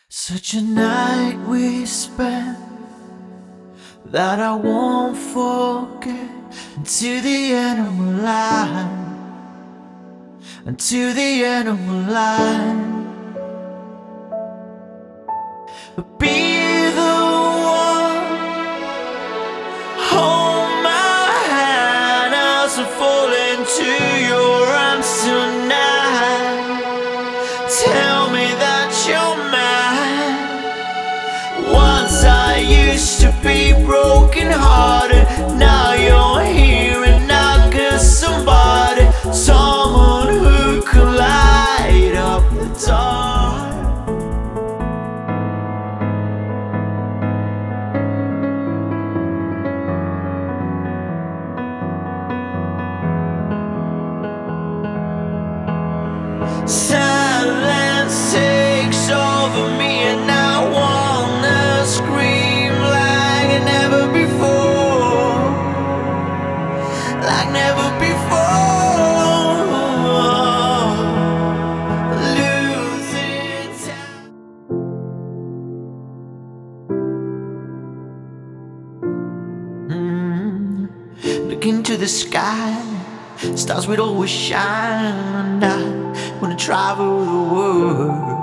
Such a night we spent that I won't forget. Until the end of my life, until the end of my life. Be the one, hold my hand as I fall into your arms tonight. Tell me that you're mine. Once I used to be broken hearted, now you're here and I get somebody, someone who could light up the dark. Silence takes over me and I wanna scream like never before, like never before. Losing time. Look into the sky, stars will always shine, and I wanna travel the world.